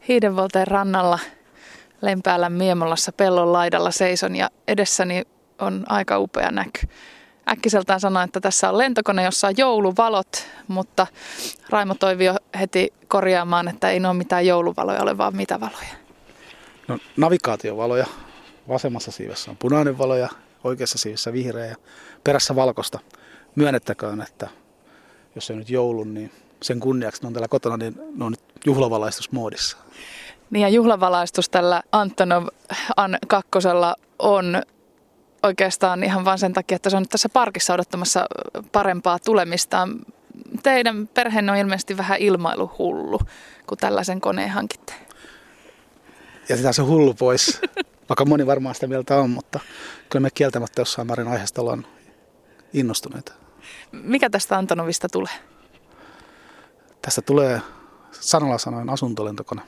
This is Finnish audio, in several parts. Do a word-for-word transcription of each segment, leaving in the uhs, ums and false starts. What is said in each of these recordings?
Hiidenvolteen rannalla Lempäälän Miemolassa pellon laidalla seison ja edessäni on aika upea näky. Äkkiseltään sanoin, että tässä on lentokone, jossa on jouluvalot, mutta Raimo Toivio heti korjaamaan, että ei ne ole mitään jouluvaloja ole, vaan mitä valoja. No, navigaatiovaloja. Vasemmassa siivessä on punainen valo ja oikeassa siivessä vihreä ja perässä valkoista. Myönnettäköön, että jos ei nyt joulun, niin sen kunniaksi ne on täällä kotona, niin ne on nyt juhlavalaistusmoodissa. Niin ja juhlavalaistus tällä Antonov An kakkosella on oikeastaan ihan vain sen takia, että se on nyt tässä parkissa odottamassa parempaa tulemistaan. Teidän perheenne on ilmeisesti vähän ilmailuhullu, kun tällaisen koneen hankitte. Jätetään se hullu pois, vaikka moni varmaan sitä mieltä on, mutta kyllä me kieltämättä jossain määrin aiheesta ollaan innostuneita. Mikä tästä Antonovista tulee? Tästä tulee sanalla sanoen asuntolentokone.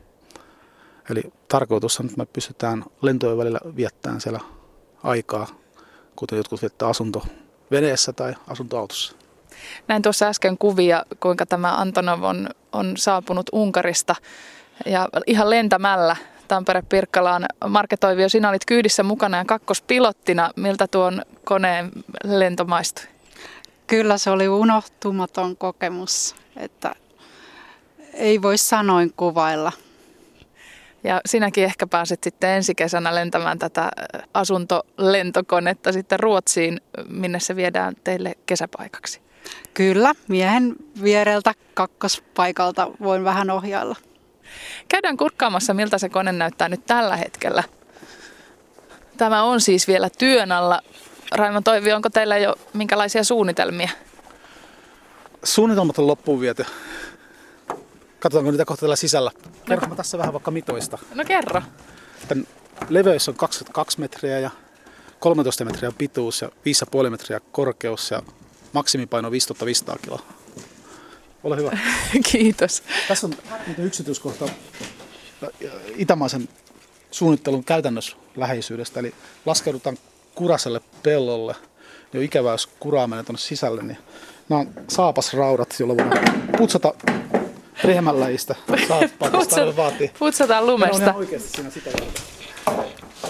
Eli tarkoitus on, että me pystytään lentojen välillä viettämään siellä aikaa, kuten jotkut viettää asuntoveneessä tai asuntoautossa. Näin tuossa äsken kuvia, kuinka tämä Antonov on, on saapunut Unkarista ja ihan lentämällä Tampere-Pirkkalaan. Marke Toivio, sinä olit kyydissä mukana ja kakkospilottina. Miltä tuon koneen lento maistui? Kyllä se oli unohtumaton kokemus, että ei voi sanoin kuvailla. Ja sinäkin ehkä pääset sitten ensi kesänä lentämään tätä asuntolentokonetta sitten Ruotsiin, minne se viedään teille kesäpaikaksi. Kyllä, miehen viereltä kakkospaikalta voin vähän ohjailla. Käydään kurkkaamassa, miltä se kone näyttää nyt tällä hetkellä. Tämä on siis vielä työn alla. Raimo Toivio, onko teillä jo minkälaisia suunnitelmia? Suunnitelmat on loppuun viety. Katsotaanko niitä kohta täällä sisällä. Kerro mä tässä vähän vaikka mitoista. No kerro. Tän leveys on kaksikymmentäkaksi metriä ja kolmetoista metriä pituus ja viisi pilkku viisi metriä korkeus ja maksimipaino viisituhatta viisisataa kiloa. Ole hyvä. Kiitos. Tässä on yksityiskohta itämaisen suunnittelun käytännössä läheisyydestä. Eli laskeudutaan Kuraselle pellolle. Niin on ikävää, jos kuraa menee tuonne sisälle. Niin nämä on saapasraudat, joilla voidaan putsata rehmänläjistä. Saappaasta vaatii. Putsataan lumesta. Ne on ihan oikeasti siinä sitä varten.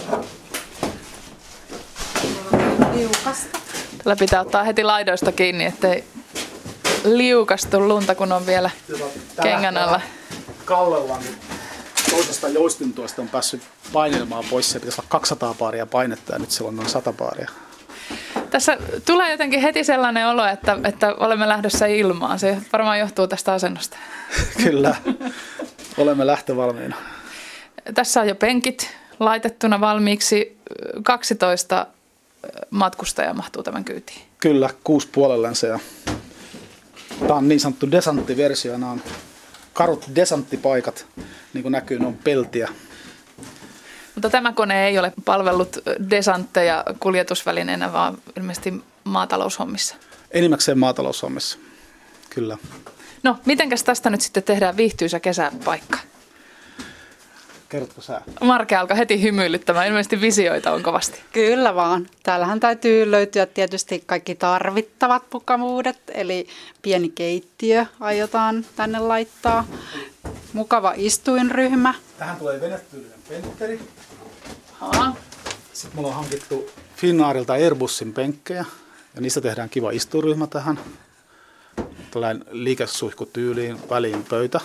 Liukasta. Tällä pitää ottaa heti laidoista kiinni, ettei liukastu lunta, kun on vielä kengän alla. Kallella niin toisesta joistintuosta on päässyt painelemaan pois. Se pitäisi olla kaksisataa paaria painetta ja nyt siellä on noin sata paaria. Tässä tulee jotenkin heti sellainen olo, että, että olemme lähdössä ilmaan. Se varmaan johtuu tästä asennosta. Kyllä, olemme lähtövalmiina. Tässä on jo penkit laitettuna valmiiksi. kaksitoista matkustajaa mahtuu tämän kyytiin. Kyllä, kuusi puolellensa. Ja tämä on niin sanottu desanttiversio. Nämä on karut desanttipaikat, niin kuin näkyy, ne on peltiä. Mutta tämä kone ei ole palvellut desantteja kuljetusvälineenä, vaan ilmeisesti maataloushommissa. Enimmäkseen maataloushommissa, kyllä. No, mitenkäs tästä nyt sitten tehdään viihtyisä kesäpaikka? Kerrotko sä? Marke alkoi heti hymyilyttämään. Ilmeisesti visioita on kovasti. Kyllä vaan. Täällähän täytyy löytyä tietysti kaikki tarvittavat mukavuudet, eli pieni keittiö aiotaan tänne laittaa. Mukava istuinryhmä. Tähän tulee venetyylinen pentteri. Aha. Sitten mulla on hankittu Finnairilta Airbusin penkkejä ja niistä tehdään kiva istuinryhmä tähän. Tällainen liikesuihkutyyliin väliin pöytä.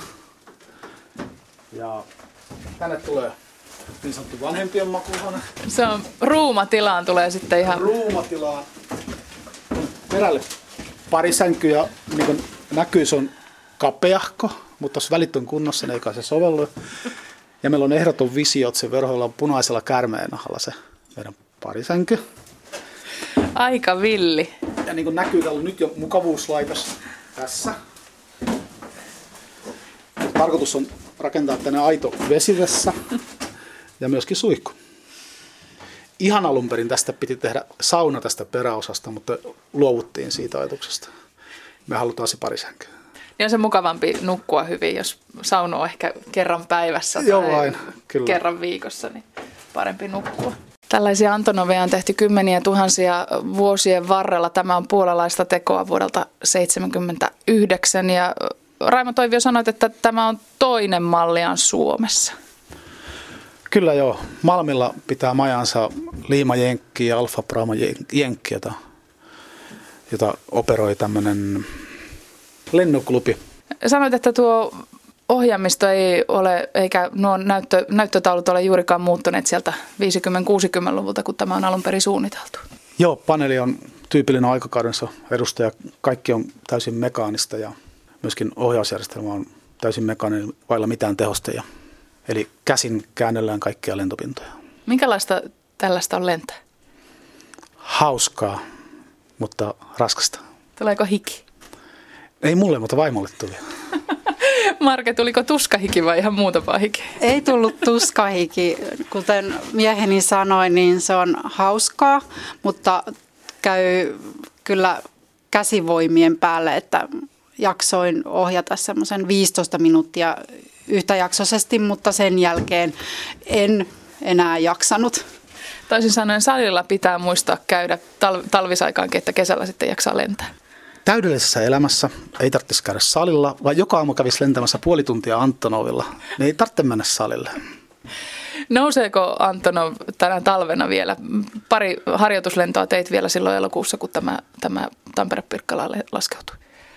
Ja tänne tulee niin sanottu vanhempien makuuhuone. Se on ruumatilaan tulee sitten ihan. Ruumatilaan. Perälle pari sänkyä, niin kuin näkyy, se on kapeahko, mutta jos välit on kunnossa, niin ei kai se sovellu. Ja meillä on ehdoton visio, että se verhoilla on punaisella käärmeenahalla se meidän parisänky. Aika villi. Ja niin kuin näkyy, täällä on nyt jo mukavuuslaitos tässä. Tarkoitus on rakentaa tänne aito vesivessa ja myöskin suihku. Ihan alun perin tästä piti tehdä sauna tästä peräosasta, mutta luovuttiin siitä ajatuksesta. Me halutaan se parisänky. Niin on se mukavampi nukkua hyvin, jos saunoo ehkä kerran päivässä tai Joo, vain, kyllä. kerran viikossa, niin parempi nukkua. Tällaisia Antonoveja on tehty kymmeniä tuhansia vuosien varrella. Tämä on puolalaista tekoa vuodelta seitsemänkymmentäyhdeksän ja Raimo Toivio, sanoit, että tämä on toinen malliaan Suomessa. Kyllä joo. Malmilla pitää majansa Liima Jenkki ja Alfa Brahma Jenkki, jota, jota operoi tämmöinen lennoklubi. Sanoit, että tuo ohjaamisto ei ole, eikä nuo näyttö, näyttötaulut ole juurikaan muuttuneet sieltä viisikymmentä-kuusikymmentäluvulta, kun tämä on alun perin suunniteltu. Joo, paneeli on tyypillinen aikakaudensa edustaja. Kaikki on täysin mekaanista ja myöskin ohjausjärjestelmä on täysin mekaaninen, vailla mitään tehosteja. Eli käsin käännellään kaikkia lentopintoja. Minkälaista tällaista on lentää? Hauskaa, mutta raskasta. Tuleeko hiki? Ei mulle, mutta vaimolle tuli. Marke, tuliko tuskahiki vai ihan muutama hiki? Ei tullut tuskahiki. Kuten mieheni sanoi, niin se on hauskaa, mutta käy kyllä käsivoimien päälle, että jaksoin ohjata semmoisen viisitoista minuuttia yhtäjaksoisesti, mutta sen jälkeen en enää jaksanut. Toisin sanoen salilla pitää muistaa käydä tal- talvisaikaankin, että kesällä sitten jaksaa lentää. Täydellisessä elämässä ei tarvitsisi käydä salilla, vaan joka aamu kävisi lentämässä puoli tuntia Antonovilla. Niin ei tarvitse mennä salille. Nouseeko Antonov tänä talvena vielä? Pari harjoituslentoa teit vielä silloin elokuussa, kun tämä, tämä Tampere-Pirkkala laskeutui.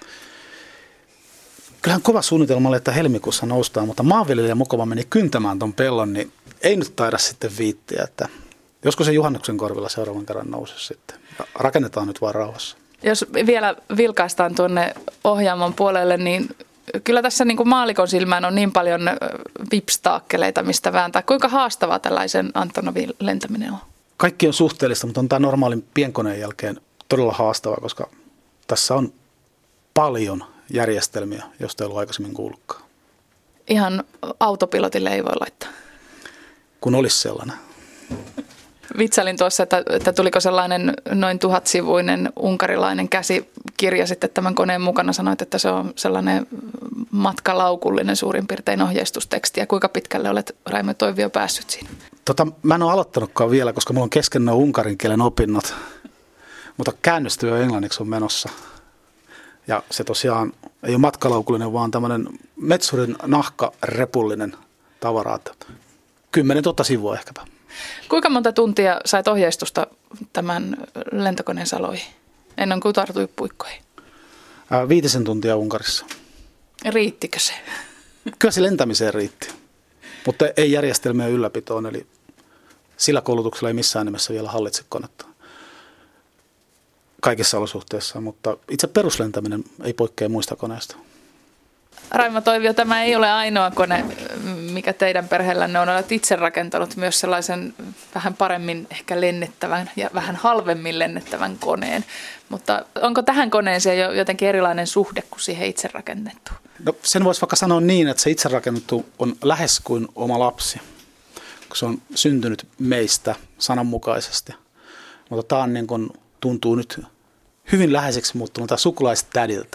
Kyllähän kova suunnitelma oli, että helmikuussa noustaan, mutta maanviljelijä mukava meni kyntämään ton pellon, niin ei nyt taida sitten viittiä, että joskus se juhannuksen korvilla seuraavan kerran nousisi sitten. Ja rakennetaan nyt vaan rauhassa. Jos vielä vilkaistaan tuonne ohjaamon puolelle, niin kyllä tässä niin kuin maallikon silmään on niin paljon vipstaakkeleita, mistä vääntää. Kuinka haastavaa tällaisen Antonovin lentäminen on? Kaikki on suhteellista, mutta on tämä normaalin pienkoneen jälkeen todella haastavaa, koska tässä on paljon järjestelmiä, joista ei ollut aikaisemmin kuullutkaan. Ihan autopilotille ei voi laittaa. Kun olisi sellainen. Vitsailin tuossa, että, että tuliko sellainen noin tuhatsivuinen unkarilainen käsikirja sitten tämän koneen mukana. Sanoit, että se on sellainen matkalaukullinen suurin piirtein ohjeistusteksti. Ja kuinka pitkälle olet, Raimo Toivio, päässyt siinä? Tota, mä en ole aloittanutkaan vielä, koska mulla on kesken nuo unkarin kielen opinnot. Mutta käännöstyö englanniksi on menossa. Ja se tosiaan ei ole matkalaukullinen, vaan tämmöinen metsurin nahkarepullinen tavara. Kymmenen tuhatta sivua ehkäpä. Kuinka monta tuntia sait ohjeistusta tämän lentokoneen saloihin ennen kuin tartuit puikkoihin? Ää, viitisen tuntia Unkarissa. Riittikö se? Kyllä se lentämiseen riitti, mutta ei järjestelmien ylläpitoon, eli sillä koulutuksella ei missään nimessä vielä hallitse konetta kaikissa olosuhteissa, mutta itse peruslentäminen ei poikkea muista koneista. Raimo Toivio, tämä ei ole ainoa kone, mikä teidän perheellänne on. Olet itse rakentanut myös sellaisen vähän paremmin ehkä lennettävän ja vähän halvemmin lennettävän koneen. Mutta onko tähän koneeseen jo jotenkin erilainen suhde kuin siihen itse rakennettu? No, sen voisi vaikka sanoa niin, että se itse rakennettu on lähes kuin oma lapsi, kun se on syntynyt meistä sananmukaisesti. Mutta tämä on niin kuin, tuntuu nyt hyvin läheiseksi muuttunut sukulaistädiltä.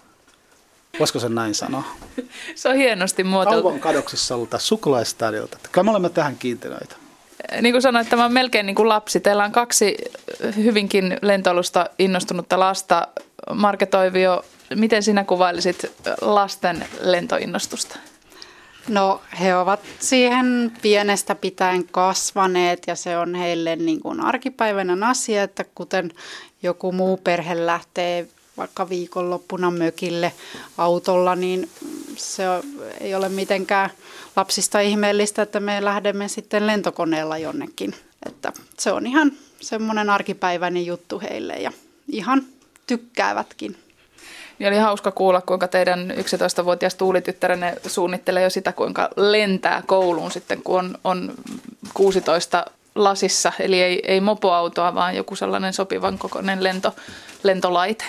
Voisiko sen näin sanoa? Se on hienosti muotoiltu. Kaupan kadoksissa ollut sukulaistädiltä. Kyllä me olemme tähän kiintyneitä. Niin kuin sanoit, tämä on melkein niin kuin lapsi. Teillä on kaksi hyvinkin lentoilusta innostunutta lasta. Marke Toivio, miten sinä kuvailisit lasten lentoinnostusta? No, he ovat siihen pienestä pitäen kasvaneet ja se on heille niin kuin arkipäiväinen asia, että kuten joku muu perhe lähtee vaikka viikonloppuna mökille autolla, niin se ei ole mitenkään lapsista ihmeellistä, että me lähdemme sitten lentokoneella jonnekin. Että se on ihan semmoinen arkipäiväinen juttu heille ja ihan tykkäävätkin. Ja oli hauska kuulla, kuinka teidän yksitoistavuotias Tuuli-tyttärenne suunnittelee jo sitä, kuinka lentää kouluun sitten, kun on, on kuusitoista lasissa. Eli ei, ei mopoautoa, vaan joku sellainen sopivan kokoinen lento, lentolaite.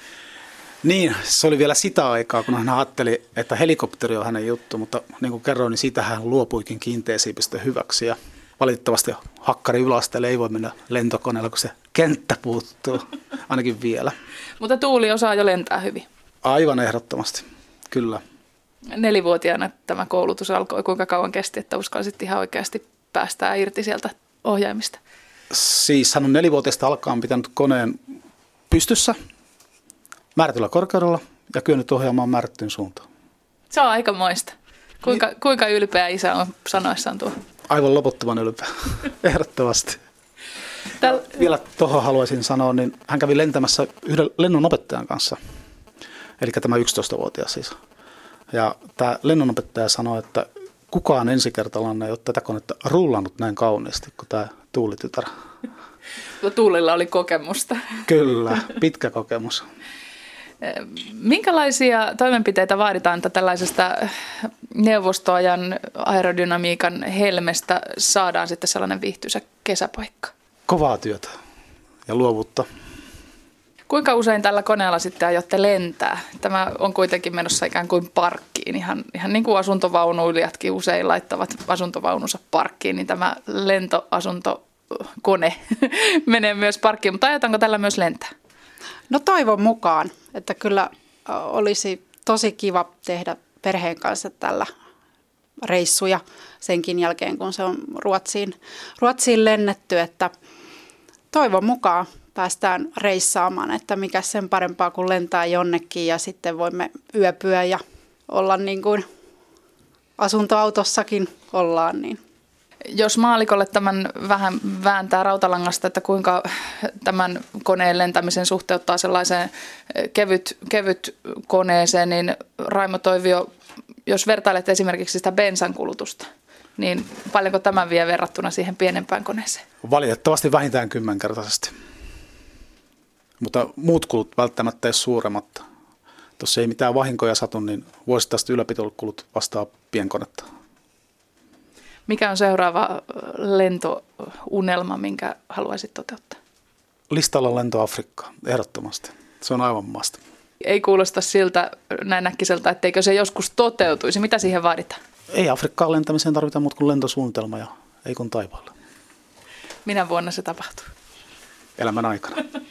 Niin, se oli vielä sitä aikaa, kun hän ajatteli, että helikopteri on hänen juttu, mutta niin kuin kerroin, niin siitä hän luopuikin kiinteäsiipistön hyväksi. Ja valitettavasti hakkari yläasteelle ei voi mennä lentokoneella, kun se kenttä puuttuu, ainakin vielä. Mutta Tuuli osaa jo lentää hyvin. Aivan ehdottomasti, kyllä. Nelivuotiaana tämä koulutus alkoi. Kuinka kauan kesti, että uskallisit ihan oikeasti päästää irti sieltä ohjaimista? Siis hän on nelivuotiaasta alkaen pitänyt koneen pystyssä määrätyllä korkeudella ja kyennyt ohjaamaan määrättyyn suuntaan. Se on aika moista. Kuinka, niin. kuinka ylpeä isä on sanoissaan tuo? Aivan loputtoman ylpeä, ehdottomasti. Täl... Vielä tuohon haluaisin sanoa, niin hän kävi lentämässä yhden lennonopettajan kanssa, eli tämä yksitoistavuotias siis. Ja tämä lennonopettaja sanoi, että kukaan ensikertalainen ei ole tätä konetta rullannut näin kauniisti kuin tämä Tuuli-tytär. Tuulilla oli kokemusta. Kyllä, pitkä kokemus. Minkälaisia toimenpiteitä vaaditaan, että tällaisesta neuvostoajan aerodynamiikan helmestä saadaan sitten sellainen viihtyisä kesäpaikka? Kovaa työtä ja luovuutta. Kuinka usein tällä koneella sitten aiotte lentää? Tämä on kuitenkin menossa ikään kuin parkkiin, ihan, ihan niin kuin asuntovaunuilijatkin usein laittavat asuntovaununsa parkkiin, niin tämä lentoasuntokone menee myös parkkiin, mutta aiotaanko tällä myös lentää? No toivon mukaan, että kyllä olisi tosi kiva tehdä perheen kanssa tällä reissuja senkin jälkeen, kun se on Ruotsiin, Ruotsiin lennetty, että toivon mukaan päästään reissaamaan, että mikä sen parempaa kuin lentää jonnekin ja sitten voimme yöpyä ja olla niin kuin asuntoautossakin ollaan. Niin. Jos maalikolle tämän vähän vääntää rautalangasta, että kuinka tämän koneen lentämisen suhteuttaa sellaiseen kevyt, kevyt koneeseen, niin Raimo Toivio, jos vertailet esimerkiksi sitä bensan kulutusta, niin paljonko tämä vie verrattuna siihen pienempään koneeseen? Valitettavasti vähintään kymmenkertaisesti. Mutta muut kulut välttämättä ei ole suuremmat. Tuossa ei mitään vahinkoja satu, niin vuosittaiset ylläpitokulut vastaa pienkonetta. Mikä on seuraava lentounelma, minkä haluaisit toteuttaa? Listalla lento Afrikkaan, ehdottomasti. Se on aivan maasta. Ei kuulosta siltä näin äkkiseltä, etteikö se joskus toteutuisi. Mitä siihen vaaditaan? Ei Afrikkaan lentämiseen tarvita muuta kuin lentosuunnitelma ja ei kun taivaalla. Minä vuonna se tapahtuu? Elämän aikana.